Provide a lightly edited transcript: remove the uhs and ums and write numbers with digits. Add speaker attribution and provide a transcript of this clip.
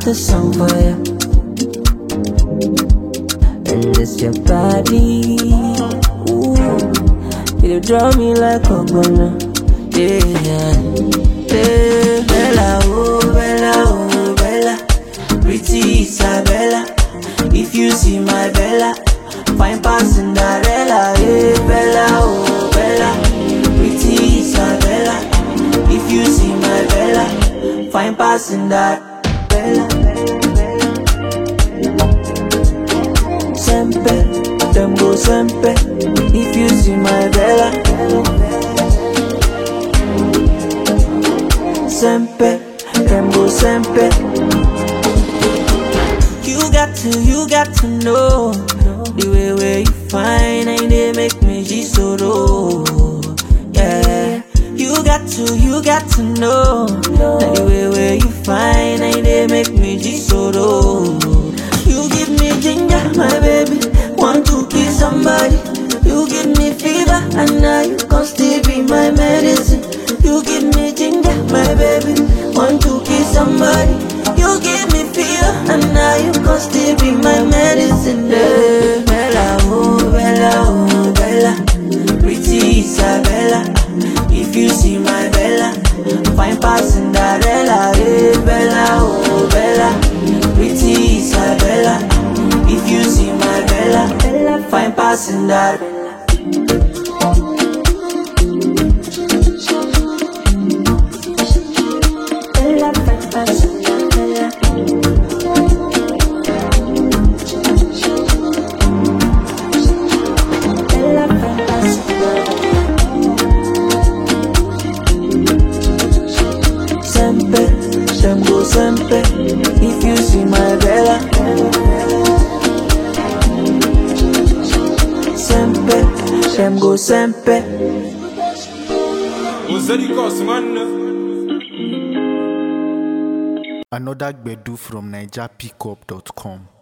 Speaker 1: a song for you. And it's your body. Ooh, you draw me like a gunner. Yeah, yeah. Bella, oh, Bella. Pretty Isabella. If you see my Bella, fine past Cinderella. Hey, Bella, oh, Bella. Pretty Isabella. If you see my Bella, fine past Cinderella. Sempre, them go sempre. If you see my Bella, sempre, them go sempre. You got to know the way where you find and they make me G-Soro. Yeah, you got to know the way where you find and they make me G-Soro. You give me ginger, my baby, want to kiss somebody. You give me fever, and now you can still be my medicine. You give me ginger, my baby, want to kiss somebody. You give me fever, and now you can still be my medicine. Yeah. Bella, oh, Bella, pretty Isabella. If you see my Bella, fine past Cinderella. Hey, Bella, oh, Bella, pretty Isabella. If you see my Bella, fine past Cinderella. Them go sempre. If you see my Bella, sempre, them go sempre.
Speaker 2: Another Gbedu from NigerPickup.com.